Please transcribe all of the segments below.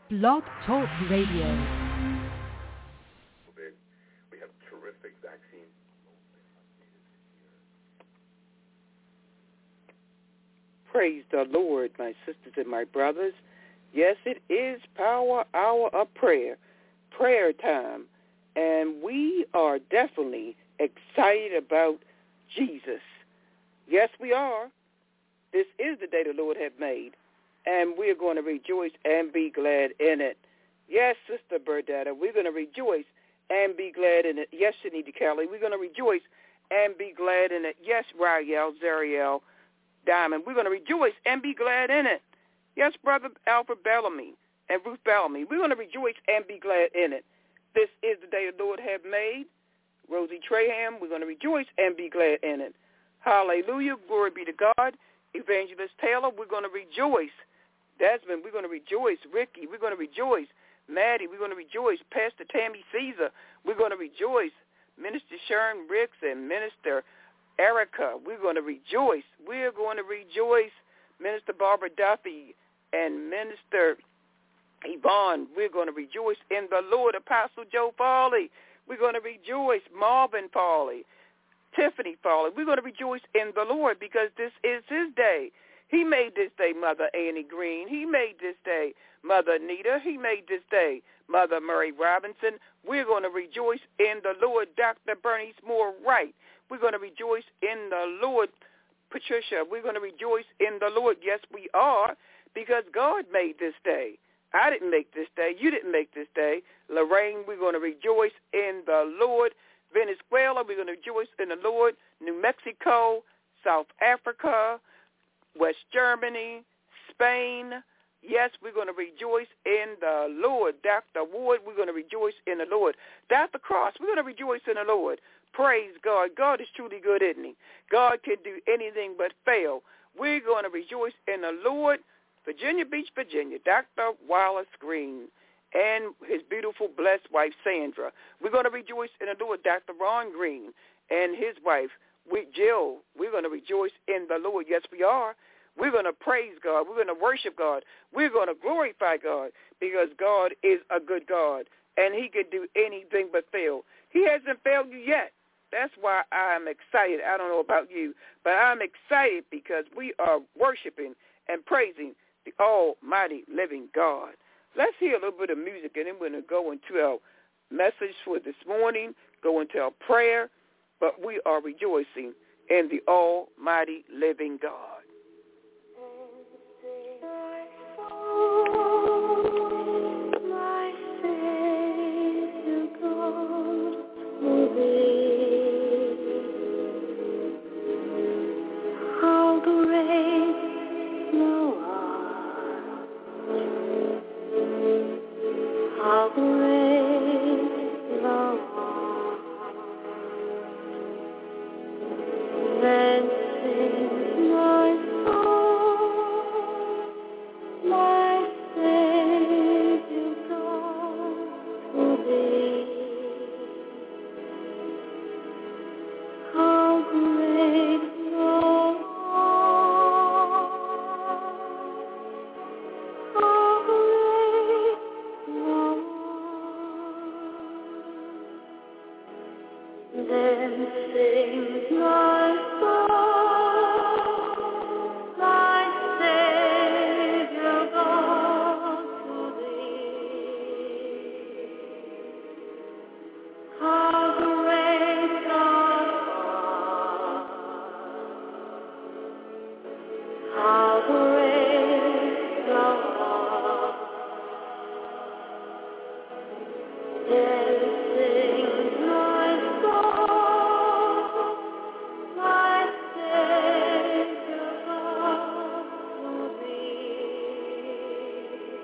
Blog Talk Radio. We have terrific vaccines. Praise the Lord, my sisters and my brothers. Yes, it is Power Hour of Prayer, prayer time, and we are definitely excited about Jesus. Yes, we are. This is the day the Lord has made, and we're going to rejoice and be glad in it. Yes, Sister Burdetta, we're going to rejoice and be glad in it. Yes, Shanita Kelly, we're going to rejoice and be glad in it. Yes, Rael, Zariel, Diamond, we're going to rejoice and be glad in it. Yes, Brother Alfred Bellamy and Ruth Bellamy, we're going to rejoice and be glad in it. This is the day the Lord has made. Rosie Traham, we're going to rejoice and be glad in it. Hallelujah, glory be to God. Evangelist Taylor, we're going to rejoice. Desmond, we're going to rejoice. Ricky, we're going to rejoice. Maddie, we're going to rejoice. Pastor Tammy Caesar, we're going to rejoice. Minister Sharon Ricks and Minister Erica, we're going to rejoice. We're going to rejoice. Minister Barbara Duffy and Minister Yvonne, we're going to rejoice in the Lord. Apostle Joe Farley, we're going to rejoice. Marvin Farley, Tiffany Farley, we're going to rejoice in the Lord because this is his day. He made this day, Mother Annie Green. He made this day, Mother Anita. He made this day, Mother Murray Robinson. We're going to rejoice in the Lord. Dr. Bernice Moore Wright, we're going to rejoice in the Lord. Patricia, we're going to rejoice in the Lord. Yes, we are, because God made this day. I didn't make this day. You didn't make this day. Lorraine, we're going to rejoice in the Lord. Venezuela, we're going to rejoice in the Lord. New Mexico, South Africa, West Germany, Spain. Yes, we're going to rejoice in the Lord. Dr. Ward, we're going to rejoice in the Lord. Dr. Cross, we're going to rejoice in the Lord. Praise God. God is truly good, isn't he? God can do anything but fail. We're going to rejoice in the Lord. Virginia Beach, Virginia, Dr. Wallace Green and his beautiful, blessed wife, Sandra. We're going to rejoice in the Lord. Dr. Ron Green and his wife, Jill. We're going to rejoice in the Lord. Yes, we are. We're going to praise God. We're going to worship God. We're going to glorify God because God is a good God, and he can do anything but fail. He hasn't failed you yet. That's why I'm excited. I don't know about you, but I'm excited because we are worshiping and praising the almighty living God. Let's hear a little bit of music, and then we're going to go into our message for this morning, go into our prayer, but we are rejoicing in the almighty living God. How great thou art, then sings my soul, my Savior God, to thee. How great thou art, how great thou art. Then sings my soul, my Savior God, to thee. How great thou art, how great thou art. Then sings my soul, my Savior God, to thee.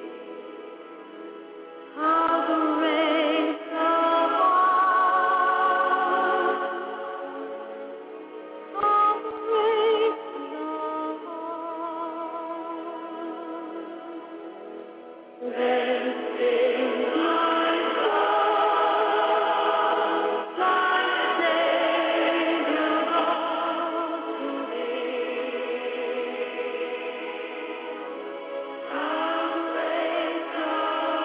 How great thou art, how great thou art. Then sings my soul, my Savior God, to thee. How great thou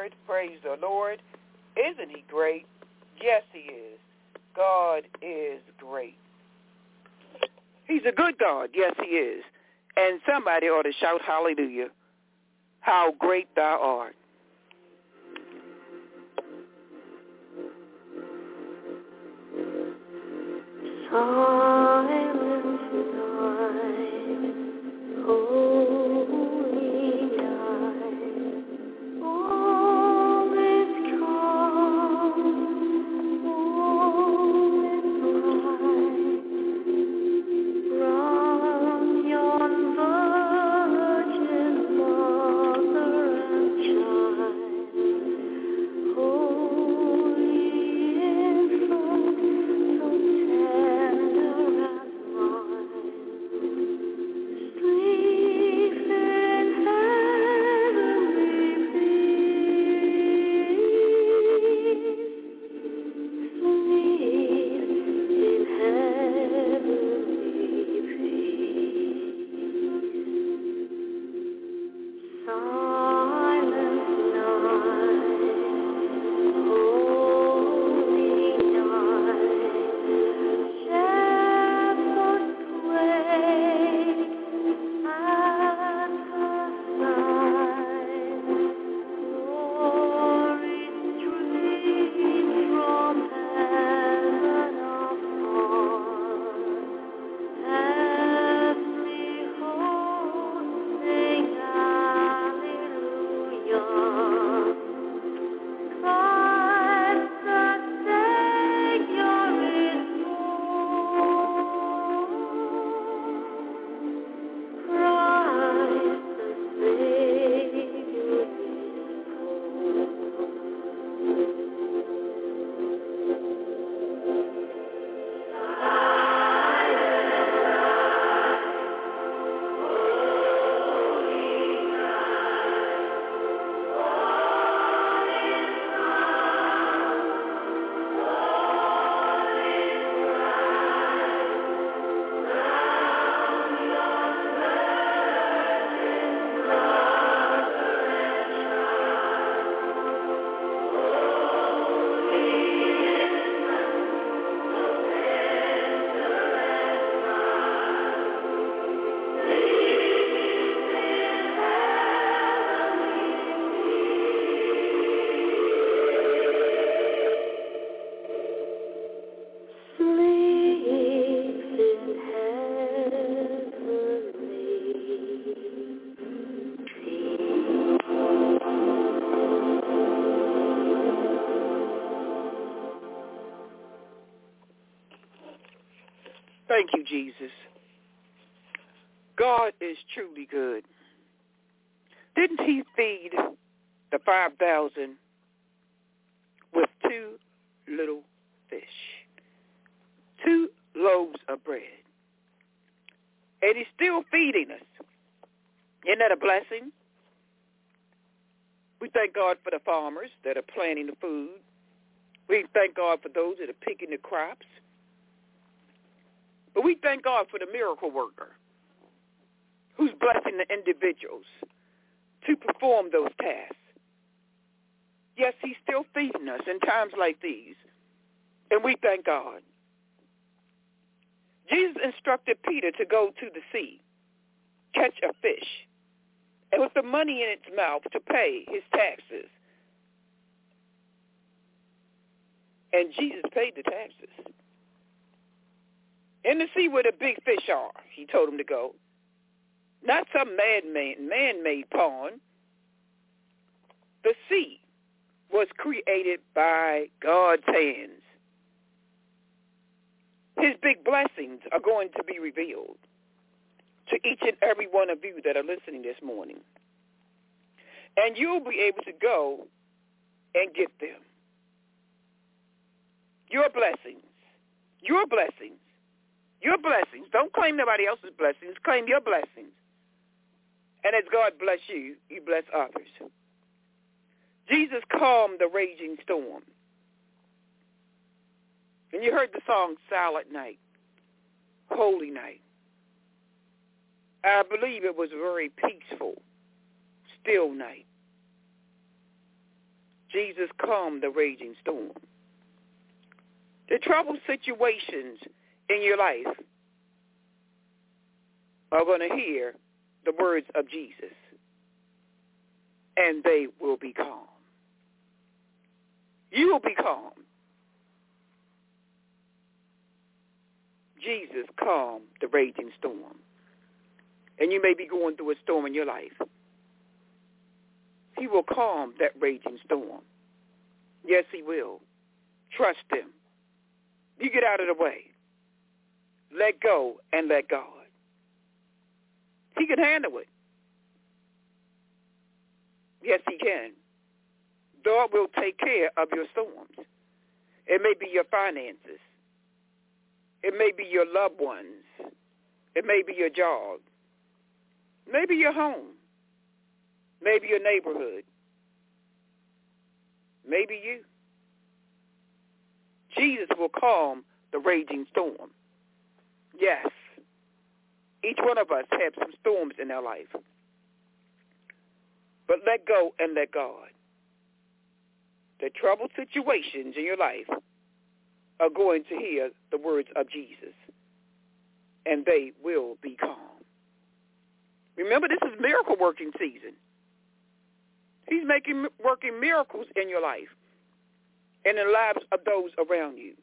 Lord. Praise the Lord. Isn't he great? Yes, he is. God is great. He's a good God. Yes, he is. And somebody ought to shout hallelujah. How great thou art. Silent night, holy night, all is calm, all is bright. From yon virgin mother and child, holy infant, so tender and mild, sleep in heavenly peace, sleep in heavenly peace. Silent night, holy night, shepherds wait at the side, glory streams from heaven afar, heavenly hosts sing hallelujah. Christ the Savior is born. Christ the Savior is Thank you, Jesus. God is truly good. Didn't he feed the 5,000 with 2 little fish, 2 loaves of bread? And he's still feeding us. Isn't that a blessing? We thank God for the farmers that are planting the food. We thank God for those that are picking the crops. But we thank God for the miracle worker who's blessing the individuals to perform those tasks. Yes, he's still feeding us in times like these, and we thank God. Jesus instructed Peter to go to the sea, catch a fish, and with the money in its mouth to pay his taxes. And Jesus paid the taxes. In the sea where the big fish are, he told him to go. Not some man-made pond. The sea was created by God's hands. His big blessings are going to be revealed to each and every one of you that are listening this morning. And you'll be able to go and get them. Your blessings. Your blessings. Your blessings. Don't claim nobody else's blessings. Claim your blessings. And as God bless you, you bless others. Jesus calmed the raging storm. And you heard the song, Silent Night, Holy Night. I believe it was a very peaceful, still night. Jesus calmed the raging storm. The troubled situations in your life are going to hear the words of Jesus, and they will be calm. You will be calm. Jesus calmed the raging storm. And you may be going through a storm in your life. He will calm that raging storm. Yes, he will. Trust him. You get out of the way. Let go and let God. He can handle it. Yes, he can. God will take care of your storms. It may be your finances. It may be your loved ones. It may be your job. Maybe your home. Maybe your neighborhood. Maybe you. Jesus will calm the raging storm. Yes. Each one of us have some storms in our life. But let go and let God. The troubled situations in your life are going to hear the words of Jesus, and they will be calm. Remember, this is miracle working season. He's working miracles in your life and in the lives of those around you.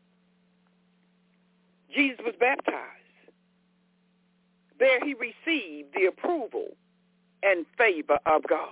Jesus was baptized. There he received the approval and favor of God.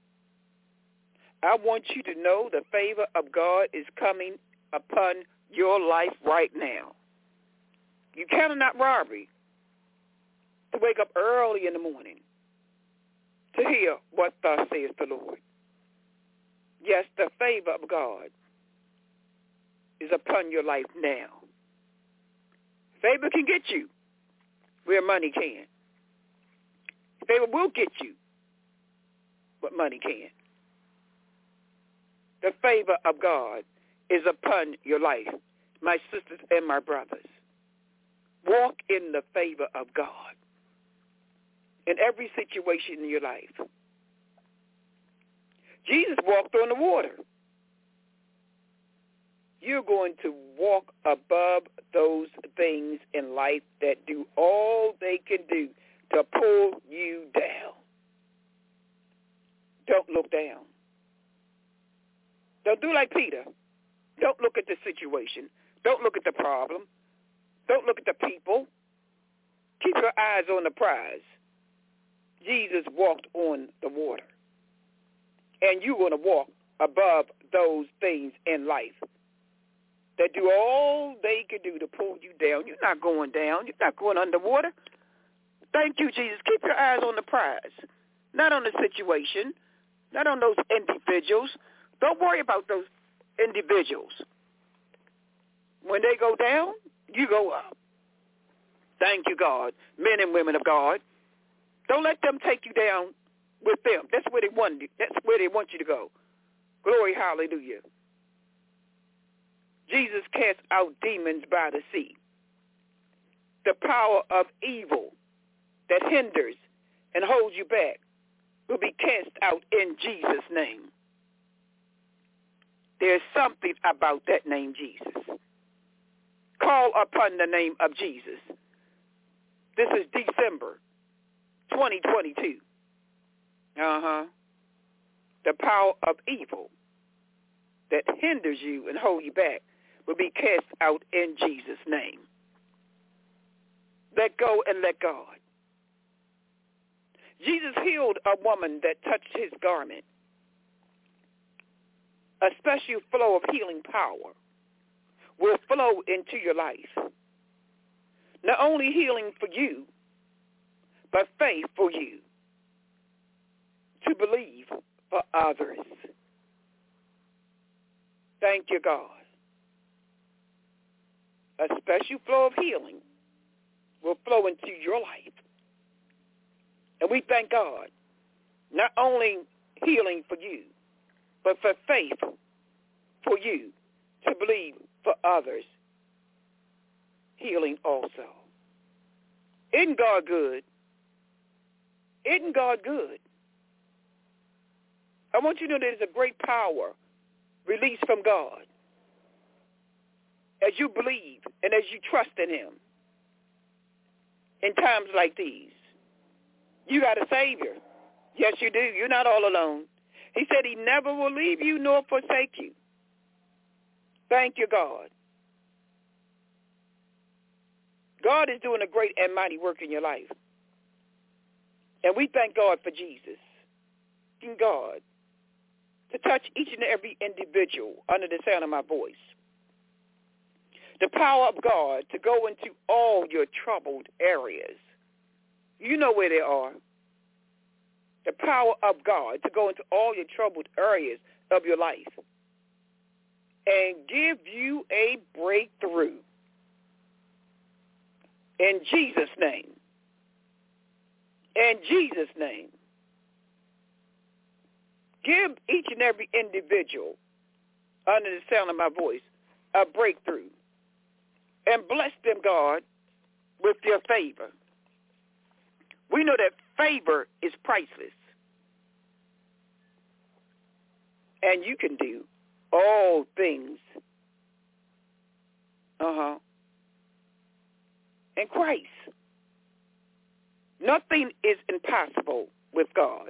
I want you to know the favor of God is coming upon your life right now. You cannot robbery to wake up early in the morning to hear what thus says the Lord. Yes, the favor of God is upon your life now. Favor can get you where money can. Favor will get you what money can. The favor of God is upon your life, my sisters and my brothers. Walk in the favor of God in every situation in your life. Jesus walked on the water. You're going to walk above those things in life that do all they can do to pull you down. Don't look down. Don't do like Peter. Don't look at the situation. Don't look at the problem. Don't look at the people. Keep your eyes on the prize. Jesus walked on the water. And you're going to walk above those things in life that do all they can do to pull you down. You're not going down. You're not going underwater. Thank you, Jesus. Keep your eyes on the prize, not on the situation, not on those individuals. Don't worry about those individuals. When they go down, you go up. Thank you, God. Men and women of God. Don't let them take you down with them. That's where they want you. That's where they want you to go. Glory, hallelujah. Jesus cast out demons by the sea. The power of evil that hinders and holds you back will be cast out in Jesus' name. There's something about that name, Jesus. Call upon the name of Jesus. This is December 2022. The power of evil that hinders you and hold you back will be cast out in Jesus' name. Let go and let God. Jesus healed a woman that touched his garment. A special flow of healing power will flow into your life. Not only healing for you, but faith for you to believe for others. Thank you, God. A special flow of healing will flow into your life. And we thank God, not only healing for you, but for faith for you to believe for others. Healing also. Isn't God good? Isn't God good? I want you to know there's a great power release from God. As you believe and as you trust in him in times like these. You got a Savior. Yes, you do. You're not all alone. He said he never will leave you nor forsake you. Thank you, God. God is doing a great and mighty work in your life. And we thank God for Jesus. Thank God to touch each and every individual under the sound of my voice. The power of God to go into all your troubled areas. You know where they are. The power of God to go into all your troubled areas of your life and give you a breakthrough. In Jesus' name. In Jesus' name. Give each and every individual under the sound of my voice a breakthrough. And bless them, God, with your favor. We know that favor is priceless. And you can do all things in Christ. Nothing is impossible with God.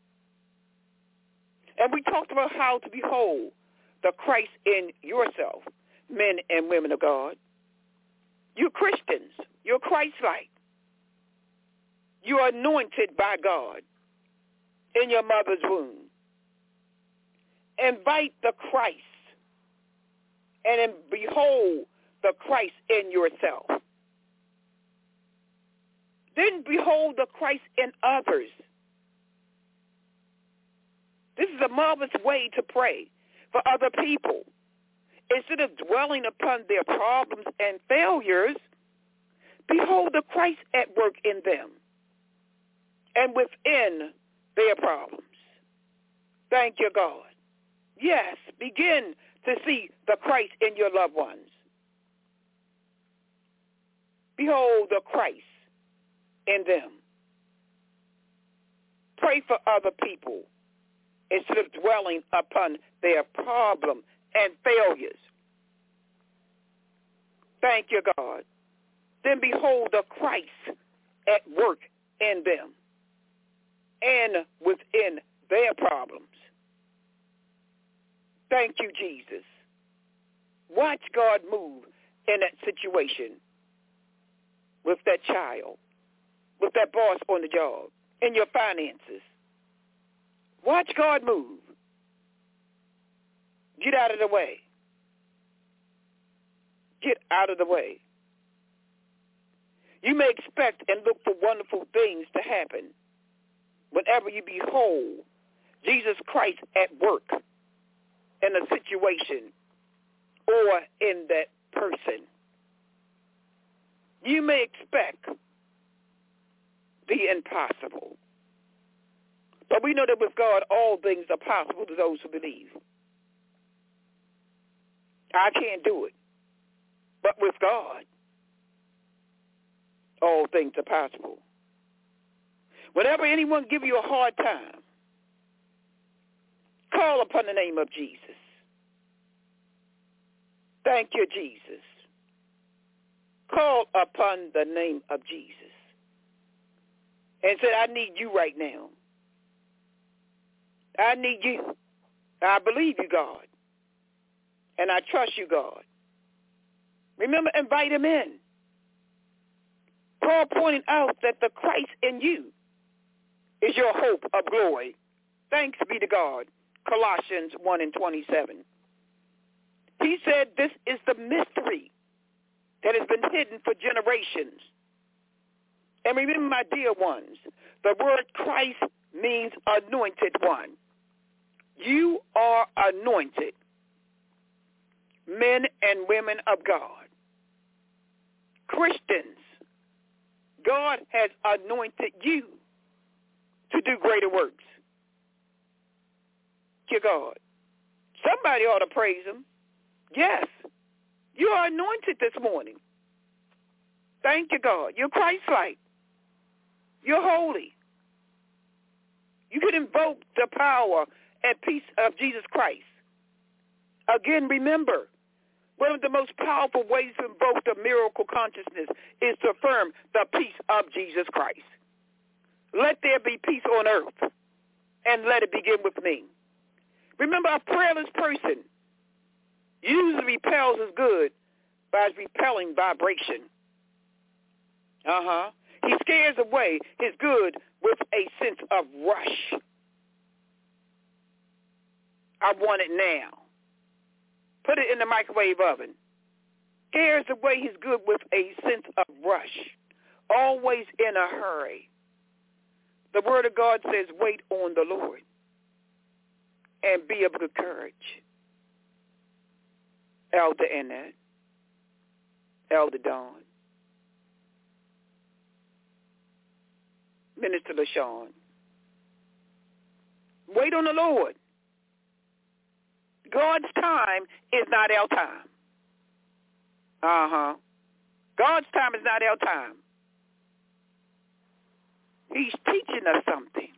And we talked about how to behold the Christ in yourself, men and women of God. You're Christians. You're Christ-like. You are anointed by God in your mother's womb. Invite the Christ and behold the Christ in yourself. Then behold the Christ in others. This is a marvelous way to pray for other people. Instead of dwelling upon their problems and failures, behold the Christ at work in them and within their problems. Thank you, God. Yes, begin to see the Christ in your loved ones. Behold the Christ in them. Pray for other people instead of dwelling upon their problem and failures. Thank you, God. Then behold the Christ at work in them and within their problems. Thank you, Jesus. Watch God move in that situation with that child, with that boss on the job, in your finances. Watch God move. Get out of the way. Get out of the way. You may expect and look for wonderful things to happen whenever you behold Jesus Christ at work in a situation or in that person. You may expect the impossible. But we know that with God, all things are possible to those who believe. I can't do it. But with God, all things are possible. Whenever anyone give you a hard time, call upon the name of Jesus. Thank you, Jesus. Call upon the name of Jesus. And say, I need you right now. I need you. I believe you, God. And I trust you, God. Remember, invite him in. Paul pointed out that the Christ in you is your hope of glory. Thanks be to God. Colossians 1:27. He said this is the mystery that has been hidden for generations. And remember, my dear ones, the word Christ means anointed one. You are anointed, men and women of God. Christians, God has anointed you to do greater works. Dear God, somebody ought to praise him. Yes, you are anointed this morning. Thank you, God. You're Christ-like. You're holy. You can invoke the power and peace of Jesus Christ Again, remember, one of the most powerful ways to invoke the miracle consciousness is to affirm the peace of Jesus Christ. Let there be peace on earth, and let it begin with me. Remember, a prayerless person usually repels his good by his repelling vibration. He scares away his good with a sense of rush. I want it now. Put it in the microwave oven. Scares away his good with a sense of rush. Always in a hurry. The Word of God says, wait on the Lord and be of good courage. Elder Annette, Elder Dawn, Minister LaShawn. Wait on the Lord. God's time is not our time. God's time is not our time. He's teaching us something.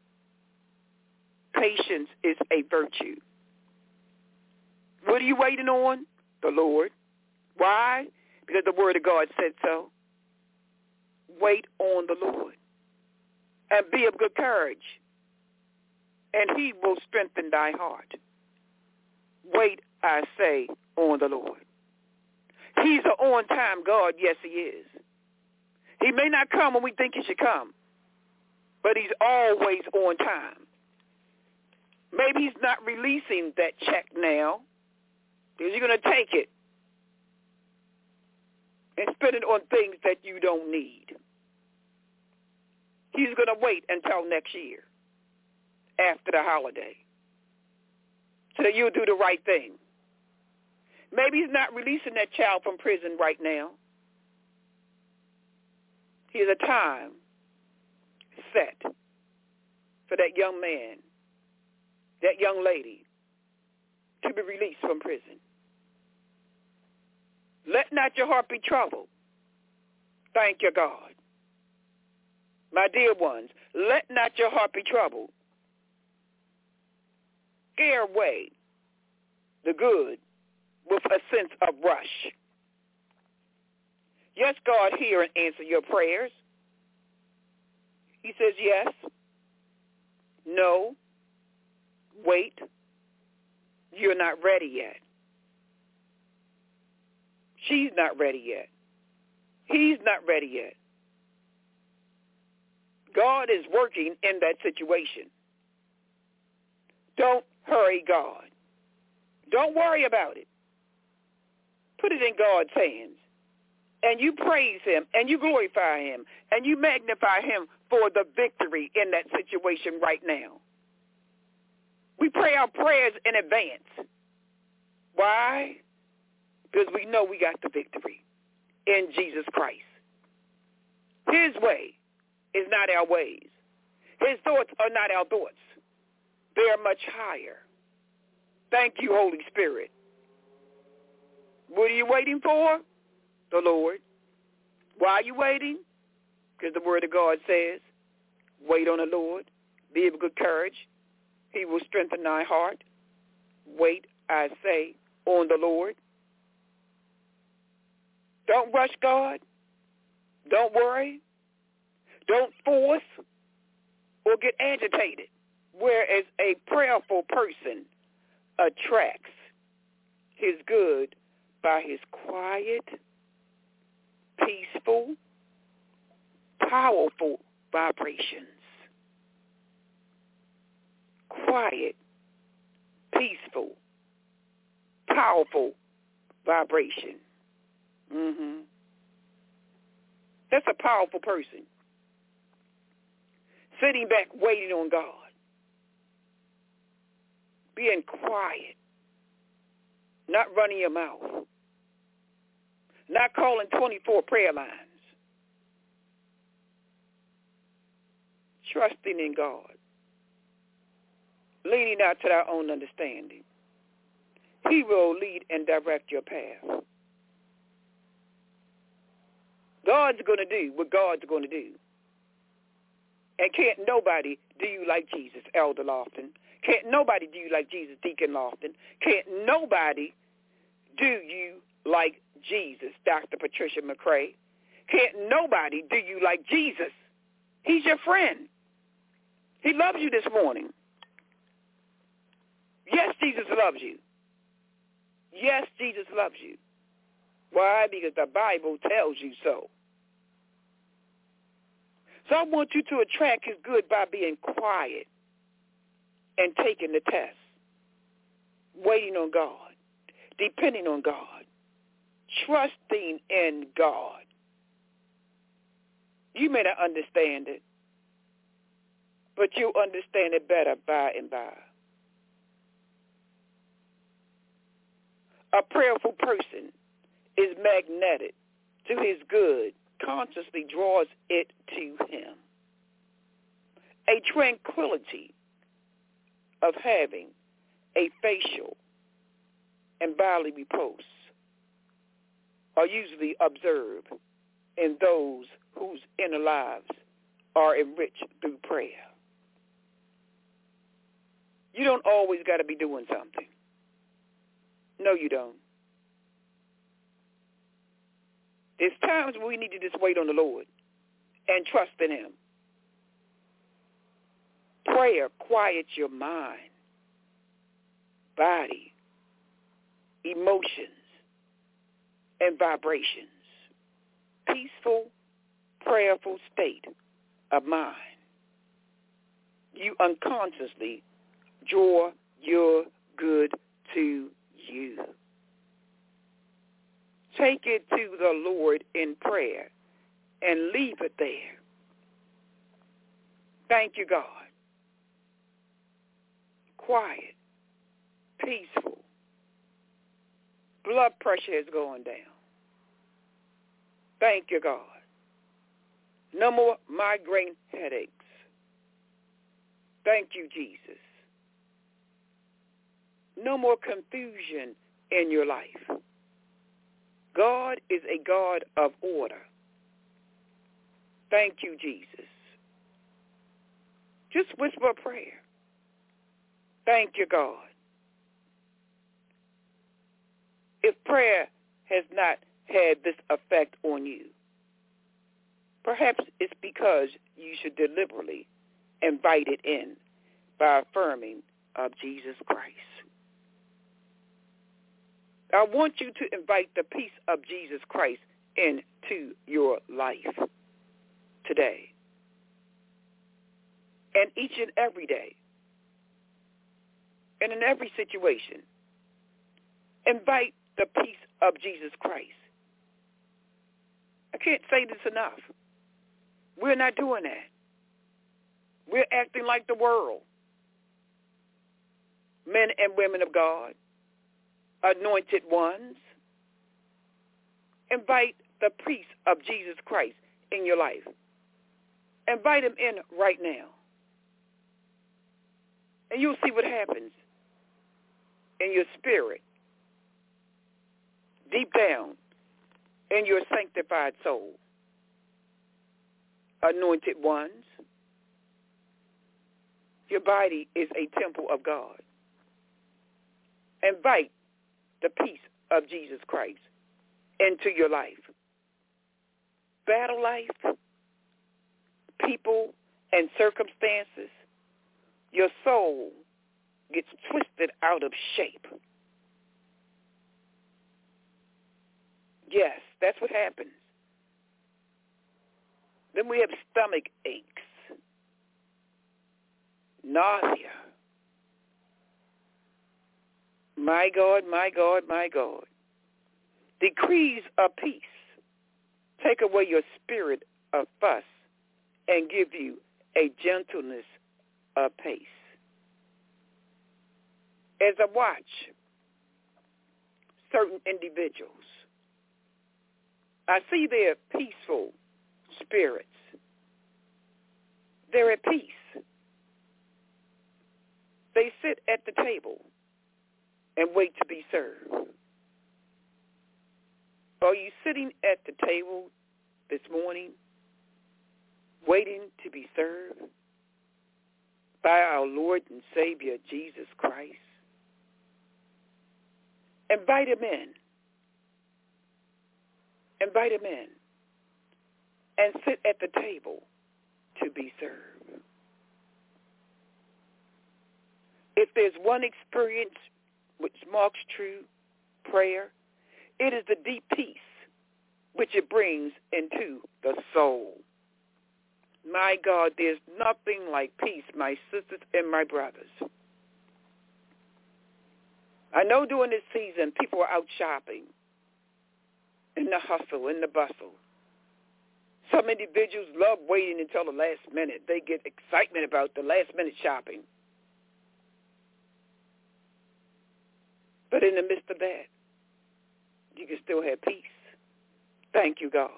Patience is a virtue. What are you waiting on? The Lord. Why? Because the Word of God said so. Wait on the Lord. And be of good courage. And he will strengthen thy heart. Wait, I say, on the Lord. He's an on-time God. Yes, he is. He may not come when we think he should come, but he's always on time. Maybe he's not releasing that check now because you're going to take it and spend it on things that you don't need. He's going to wait until next year after the holiday so that you'll do the right thing. Maybe he's not releasing that child from prison right now. Here's a time set for that young man, that young lady, to be released from prison. Let not your heart be troubled. Thank you, God. My dear ones, let not your heart be troubled. Scare away the good with a sense of rush. Yes, God, hear and answer your prayers. He says yes, no, wait, you're not ready yet. She's not ready yet. He's not ready yet. God is working in that situation. Don't hurry God. Don't worry about it. Put it in God's hands. And you praise him, and you glorify him, and you magnify him for the victory in that situation right now. We pray our prayers in advance. Why? Because we know we got the victory in Jesus Christ. His way is not our ways. His thoughts are not our thoughts. They are much higher. Thank you, Holy Spirit. What are you waiting for? The Lord. Why are you waiting? Because the Word of God says, wait on the Lord. Be of good courage. He will strengthen thy heart. Wait, I say, on the Lord. Don't rush God. Don't worry. Don't force or get agitated. Whereas a prayerful person attracts his good by his quiet, peaceful, powerful vibrations. Quiet, peaceful, powerful vibration. That's a powerful person. Sitting back waiting on God. Being quiet. Not running your mouth. Not calling 24 prayer lines. Trusting in God. Leaning not to our own understanding. He will lead and direct your path. God's going to do what God's going to do. And can't nobody do you like Jesus, Elder Lofton. Can't nobody do you like Jesus, Deacon Lofton. Can't nobody do you like Jesus, Dr. Patricia McCray. Can't nobody do you like Jesus. He's your friend. He loves you this morning. Yes, Jesus loves you. Yes, Jesus loves you. Why? Because the Bible tells you so. So I want you to attract his good by being quiet and taking the test, waiting on God, depending on God, trusting in God. You may not understand it, but you'll understand it better by and by. A prayerful person is magnetic to his good, consciously draws it to him. A tranquility of having a facial and bodily repose are usually observed in those whose inner lives are enriched through prayer. You don't always got to be doing something. No, you don't. There's times when we need to just wait on the Lord and trust in him. Prayer quiets your mind, body, emotions, and vibrations. Peaceful, prayerful state of mind. You unconsciously draw your good to you. Take it to the Lord in prayer and leave it there. Thank you, God. Quiet, peaceful. Blood pressure is going down. Thank you, God. No more migraine headaches. Thank you, Jesus. No more confusion in your life. God is a God of order. Thank you, Jesus. Just whisper a prayer. Thank you, God. If prayer has not had this effect on you, perhaps it's because you should deliberately invite it in by affirming of Jesus Christ. I want you to invite the peace of Jesus Christ into your life today and each and every day and in every situation. Invite the peace of Jesus Christ. I can't say this enough. We're not doing that. We're acting like the world. Men and women of God, anointed ones, invite the peace of Jesus Christ in your life. Invite him in right now. And you'll see what happens in your spirit, deep down in your sanctified soul. Anointed ones, your body is a temple of God. Invite the peace of Jesus Christ into your life. Battle life, people and circumstances, your soul gets twisted out of shape. Yes, that's what happens. Then we have stomach aches, nausea. My God, my God, my God. Decrees of peace take away your spirit of fuss and give you a gentleness of pace. As I watch certain individuals, I see their peaceful spirits. They're at peace. They sit at the table and wait to be served. Are you sitting at the table this morning waiting to be served? by our Lord and Savior, Jesus Christ. Invite him in. Invite him in and sit at the table to be served. If there's one experience which marks true prayer, it is the deep peace which it brings into the soul. My God, there's nothing like peace, my sisters and my brothers. I know during this season people are out shopping in the hustle, in the bustle. Some individuals love waiting until the last minute. They get excitement about the last minute shopping. But in the midst of that, you can still have peace. Thank you, God.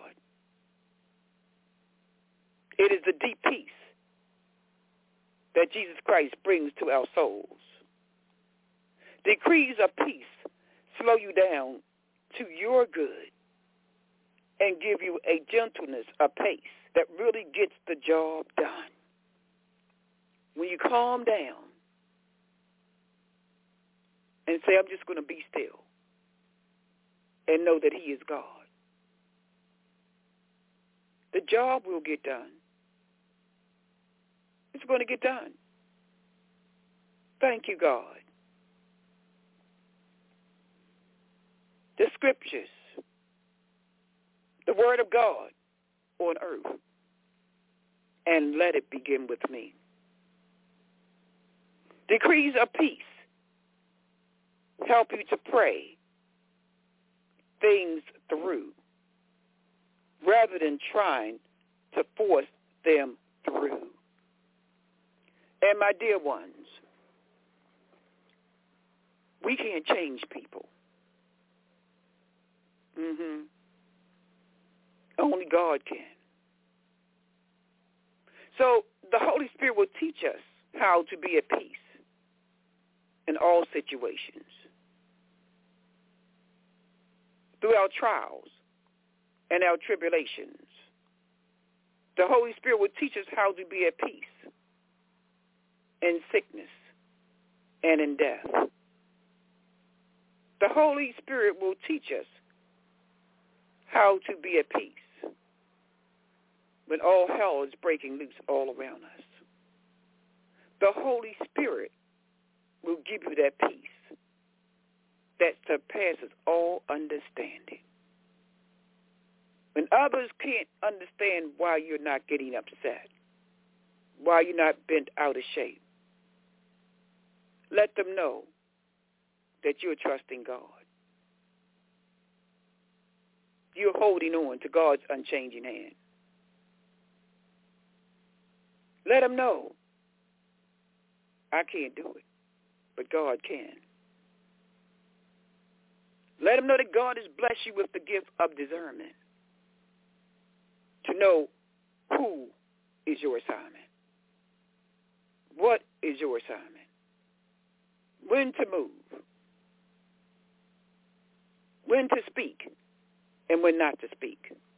It is the deep peace that Jesus Christ brings to our souls. Decrees of peace slow you down to your good and give you a gentleness, a pace that really gets the job done. When you calm down and say, I'm just going to be still and know that he is God, the job will get done. It's going to get done. Thank you, God. The scriptures, the word of God on earth, and let it begin with me. Decrees of peace help you to pray things through rather than trying to force them through. And my dear ones, we can't change people. Only God can. So the Holy Spirit will teach us how to be at peace in all situations. Through our trials and our tribulations, the Holy Spirit will teach us how to be at peace in sickness and in death. The Holy Spirit will teach us how to be at peace when all hell is breaking loose all around us. The Holy Spirit will give you that peace that surpasses all understanding. When others can't understand why you're not getting upset, why you're not bent out of shape, let them know that you're trusting God. You're holding on to God's unchanging hand. Let them know, I can't do it, but God can. Let them know that God has blessed you with the gift of discernment to know who is your assignment. What is your assignment? When to move. When to speak and when not to speak.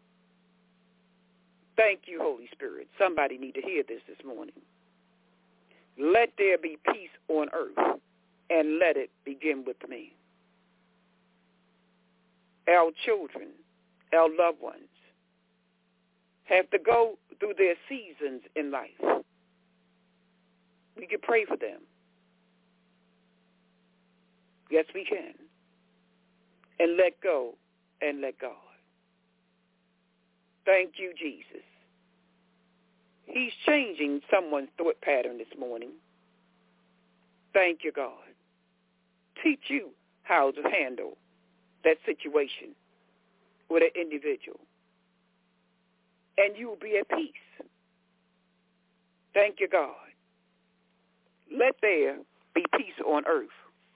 Thank you, Holy Spirit. Somebody need to hear this morning. Let there be peace on earth, and let it begin with me. Our children, our loved ones, have to go through their seasons in life. We can pray for them. Yes, we can. And let go and let God. Thank you, Jesus. He's changing someone's thought pattern this morning. Thank you, God. Teach you how to handle that situation with an individual. And you will be at peace. Thank you, God. Let there be peace on earth.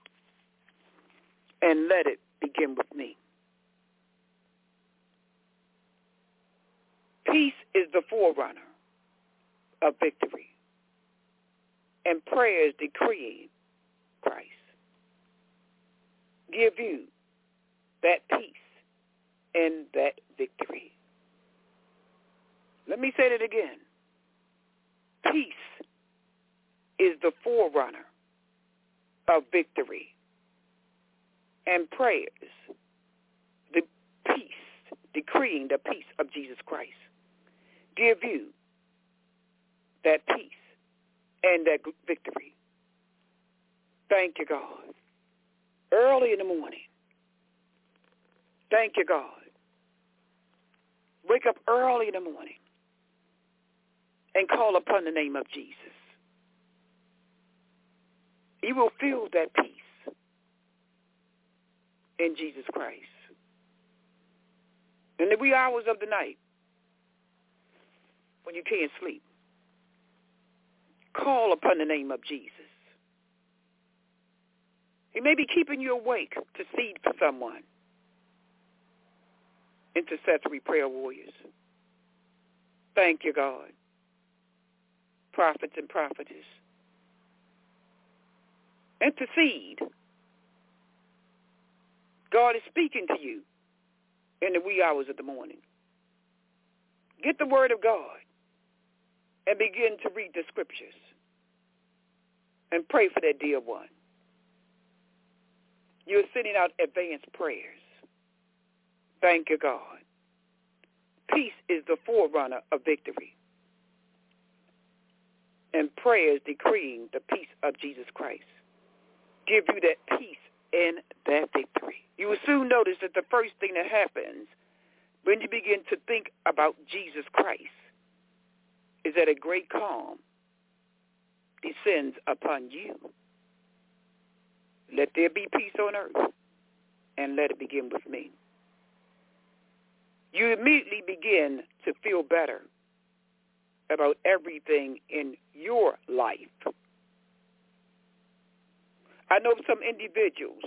And let it begin with me. Peace is the forerunner of victory. And prayer is decreeing Christ. Give you that peace and that victory. Let me say that again. Peace is the forerunner of victory. And prayers, the peace, decreeing the peace of Jesus Christ, give you that peace and that victory. Thank you, God. Early in the morning. Thank you, God. Wake up early in the morning and call upon the name of Jesus. You will feel that peace in Jesus Christ. In the wee hours of the night, when you can't sleep, call upon the name of Jesus. He may be keeping you awake to seed for someone. Intercessory prayer warriors. Thank you, God. Prophets and prophetess. Intercede. God is speaking to you in the wee hours of the morning. Get the word of God and begin to read the scriptures and pray for that dear one. You're sending out advanced prayers. Thank you, God. Peace is the forerunner of victory. And prayers decreeing the peace of Jesus Christ give you that peace and that victory. You will soon notice that the first thing that happens when you begin to think about Jesus Christ is that a great calm descends upon you. Let there be peace on earth, and let it begin with me. You immediately begin to feel better about everything in your life. I know some individuals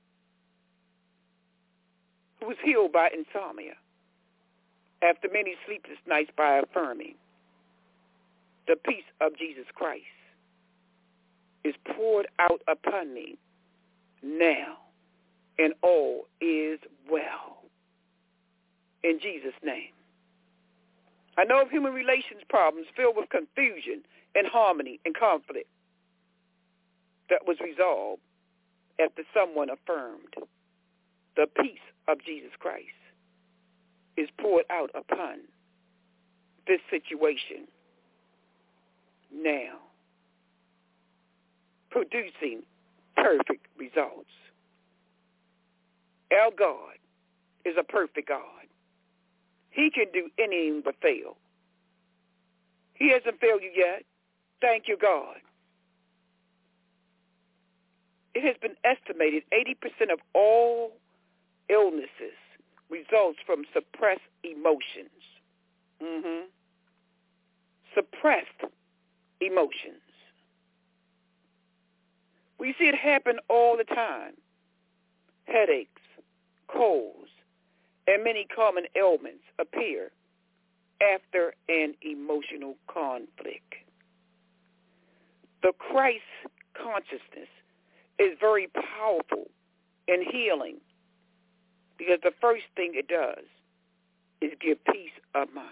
who was healed by insomnia after many sleepless nights by affirming the peace of Jesus Christ is poured out upon me now, and all is well. In Jesus' name. I know of human relations problems filled with confusion and harmony and conflict that was resolved after someone affirmed the peace of Jesus Christ is poured out upon this situation now, producing perfect results. Our God is a perfect God. He can do anything but fail. He hasn't failed you yet. Thank you, God. It has been estimated 80% of all illnesses results from suppressed emotions. Suppressed emotions. We see it happen all the time. Headaches, colds, and many common ailments appear after an emotional conflict. The Christ consciousness is very powerful in healing because the first thing it does is give peace of mind.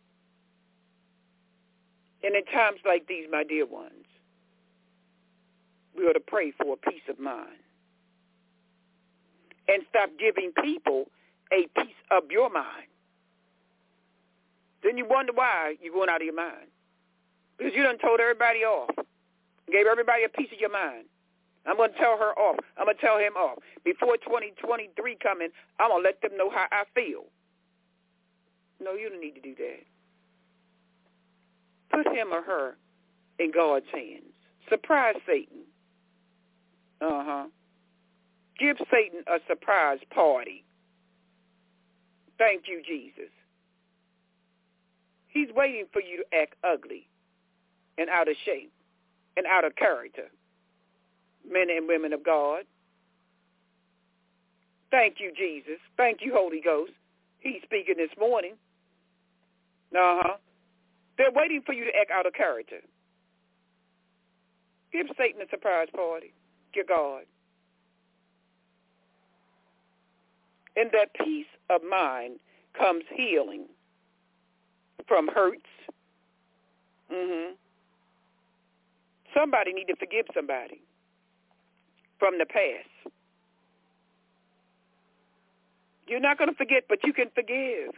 And in times like these, my dear ones, we ought to pray for a peace of mind and stop giving people a piece of your mind. Then you wonder why you're going out of your mind. Because you done told everybody off. Gave everybody a piece of your mind. I'm going to tell her off. I'm going to tell him off. Before 2023 coming, I'm going to let them know how I feel. No, you don't need to do that. Put him or her in God's hands. Surprise Satan. Give Satan a surprise party. Thank you, Jesus. He's waiting for you to act ugly and out of shape and out of character. Men and women of God. Thank you, Jesus. Thank you, Holy Ghost. He's speaking this morning. They're waiting for you to act out of character. Give Satan a surprise party. Dear God. In that peace of mind comes healing from hurts. Somebody need to forgive somebody from the past. You're not going to forget, but you can forgive.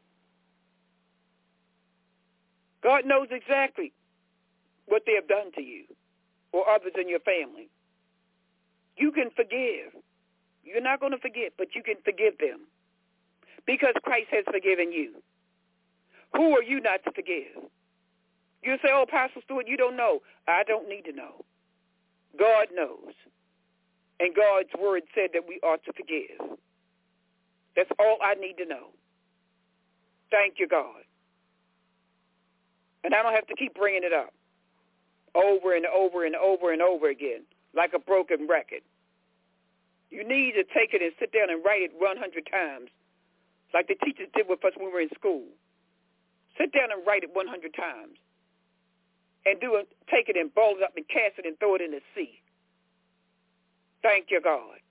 God knows exactly what they have done to you or others in your family. You can forgive. You're not going to forget, but you can forgive them because Christ has forgiven you. Who are you not to forgive? You say, oh, Pastor Stewart, you don't know. I don't need to know. God knows. And God's word said that we ought to forgive. That's all I need to know. Thank you, God. And I don't have to keep bringing it up over and over and over and over again like a broken record. You need to take it and sit down and write it 100 times like the teachers did with us when we were in school. Sit down and write it 100 times and take it and ball it up and cast it and throw it in the sea. Thank you, God.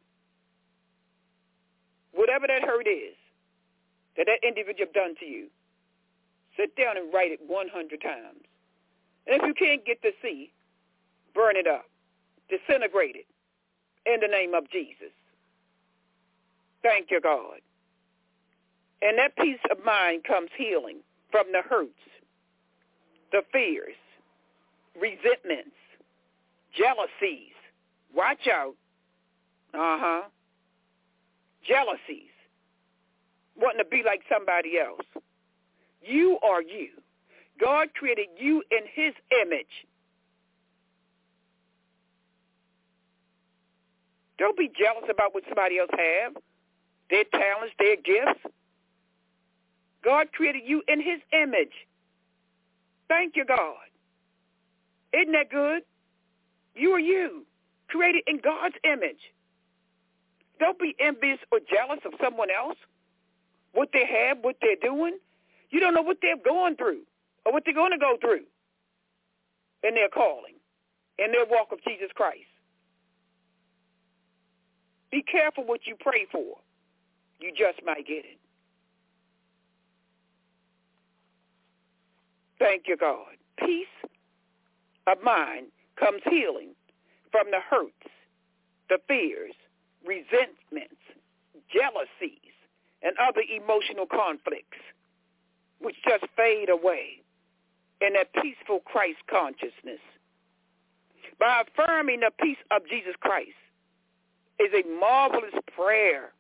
Whatever that hurt is that individual done to you, sit down and write it 100 times. And if you can't get the sea, burn it up, disintegrate it in the name of Jesus. Thank you, God. And that peace of mind comes healing from the hurts, the fears, resentments, jealousies. Watch out. Jealousies. Wanting to be like somebody else. You are you. God created you in his image. Don't be jealous about what somebody else have, their talents, their gifts. God created you in his image. Thank you, God. Isn't that good? You are you, created in God's image. Don't be envious or jealous of someone else, what they have, what they're doing. You don't know what they're going through or what they're going to go through in their calling, in their walk of Jesus Christ. Be careful what you pray for. You just might get it. Thank you, God. Peace of mind comes healing from the hurts, the fears, resentments, jealousies, and other emotional conflicts, which just fade away in that peaceful Christ consciousness. By affirming the peace of Jesus Christ is a marvelous prayer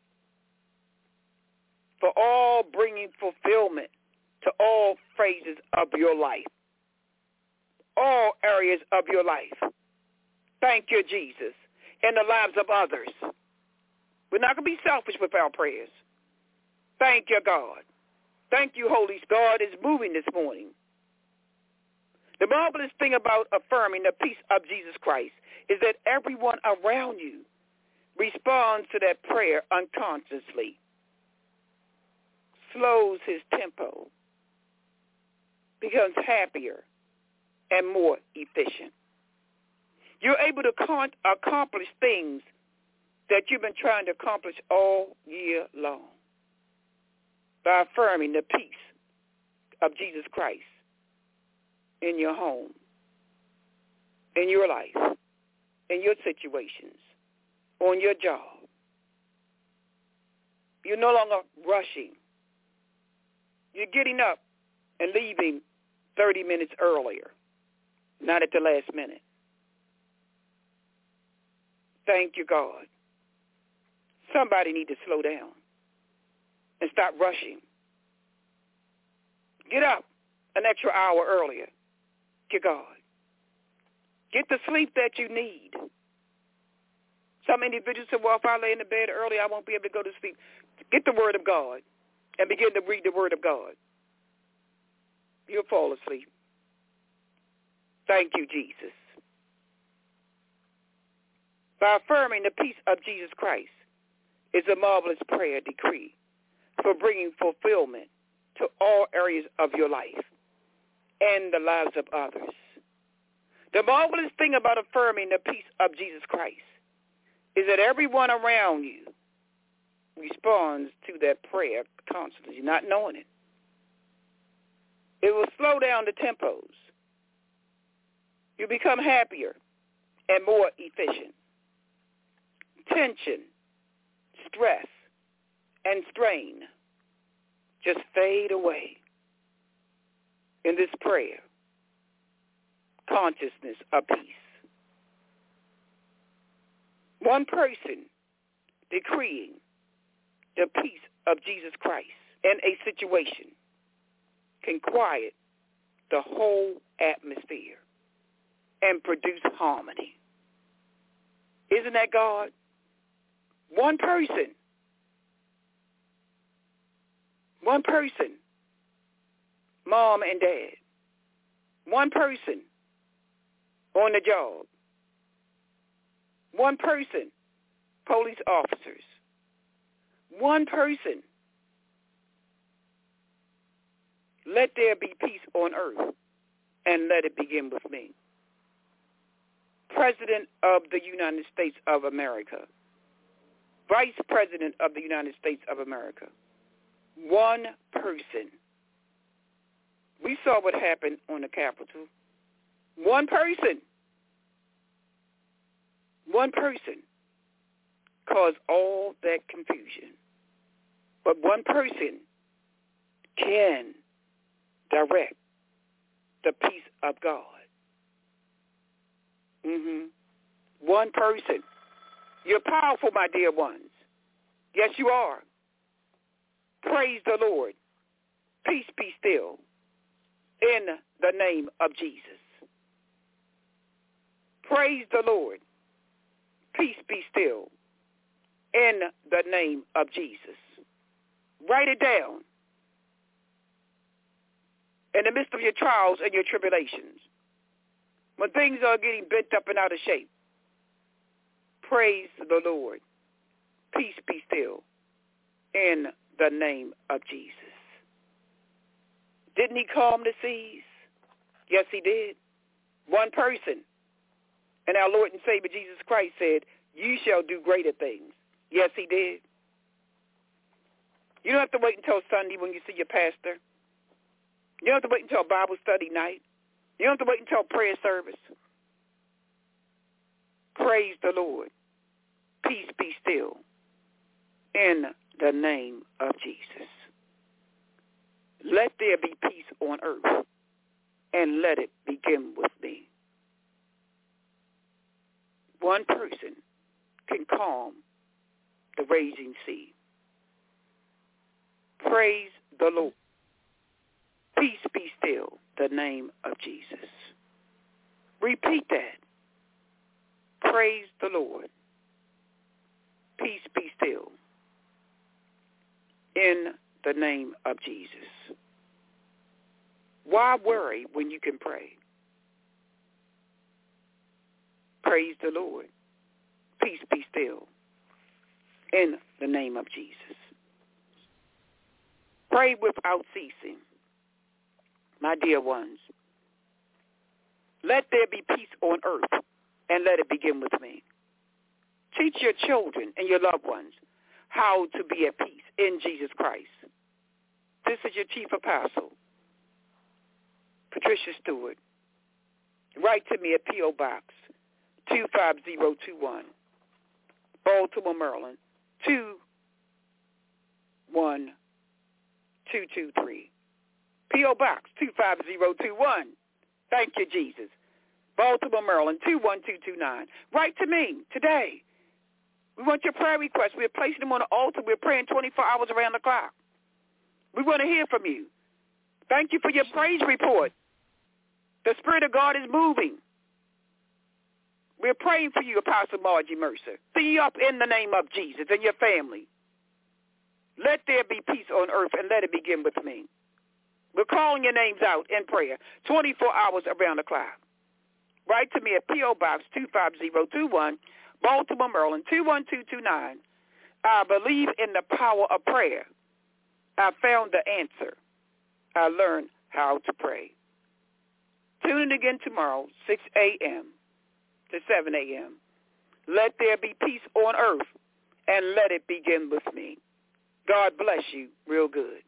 for all bringing fulfillment to all phases of your life, all areas of your life. Thank you, Jesus, in the lives of others. We're not going to be selfish with our prayers. Thank you, God. Thank you, Holy Spirit. God is moving this morning. The marvelous thing about affirming the peace of Jesus Christ is that everyone around you responds to that prayer unconsciously, slows his tempo, becomes happier and more efficient. You're able to accomplish things that you've been trying to accomplish all year long by affirming the peace of Jesus Christ in your home, in your life, in your situations, on your job. You're no longer rushing. You're getting up and leaving 30 minutes earlier, not at the last minute. Thank you, God. Somebody need to slow down and stop rushing. Get up an extra hour earlier. Thank you, God. Get the sleep that you need. Some individuals say, well, if I lay in the bed early, I won't be able to go to sleep. Get the Word of God and begin to read the Word of God. You'll fall asleep. Thank you, Jesus. By affirming the peace of Jesus Christ is a marvelous prayer decree for bringing fulfillment to all areas of your life and the lives of others. The marvelous thing about affirming the peace of Jesus Christ is that everyone around you responds to that prayer constantly, not knowing it. It will slow down the tempos. You become happier and more efficient. Tension, stress, and strain just fade away in this prayer. Consciousness of peace. One person decreeing the peace of Jesus Christ in a situation can quiet the whole atmosphere and produce harmony. Isn't that God? One person, mom and dad, one person on the job, one person, police officers, one person. Let there be peace on earth, and let it begin with me. President of the United States of America, Vice President of the United States of America, one person. We saw what happened on the Capitol. One person caused all that confusion. But one person can direct the peace of God. One person. You're powerful, my dear ones. Yes, you are. Praise the Lord. Peace be still in the name of Jesus. Praise the Lord. Peace be still in the name of Jesus. Write it down. In the midst of your trials and your tribulations, when things are getting bent up and out of shape, praise the Lord. Peace be still in the name of Jesus. Didn't he calm the seas? Yes, he did. One person. And our Lord and Savior Jesus Christ said, you shall do greater things. Yes, he did. You don't have to wait until Sunday when you see your pastor. You don't have to wait until Bible study night. You don't have to wait until prayer service. Praise the Lord. Peace be still in the name of Jesus. Let there be peace on earth, and let it begin with me. One person can calm the raging sea. Praise the Lord. Peace be still, the name of Jesus. Repeat that. Praise the Lord. Peace be still in the name of Jesus. Why worry when you can pray? Praise the Lord. Peace be still in the name of Jesus. Pray without ceasing. My dear ones, let there be peace on earth, and let it begin with me. Teach your children and your loved ones how to be at peace in Jesus Christ. This is your chief apostle, Patricia Stewart. Write to me at P.O. Box 25021, Baltimore, Maryland, 21223. P.O. Box 25021. Thank you, Jesus. Baltimore, Maryland, 21229. Write to me today. We want your prayer requests. We're placing them on the altar. We're praying 24 hours around the clock. We want to hear from you. Thank you for your praise report. The Spirit of God is moving. We're praying for you, Apostle Margie Mercer. See you up in the name of Jesus and your family. Let there be peace on earth, and let it begin with me. We're calling your names out in prayer 24 hours around the clock. Write to me at P.O. Box 25021, Baltimore, Maryland, 21229. I believe in the power of prayer. I found the answer. I learned how to pray. Tune in again tomorrow, 6 a.m. to 7 a.m. Let there be peace on earth, and let it begin with me. God bless you real good.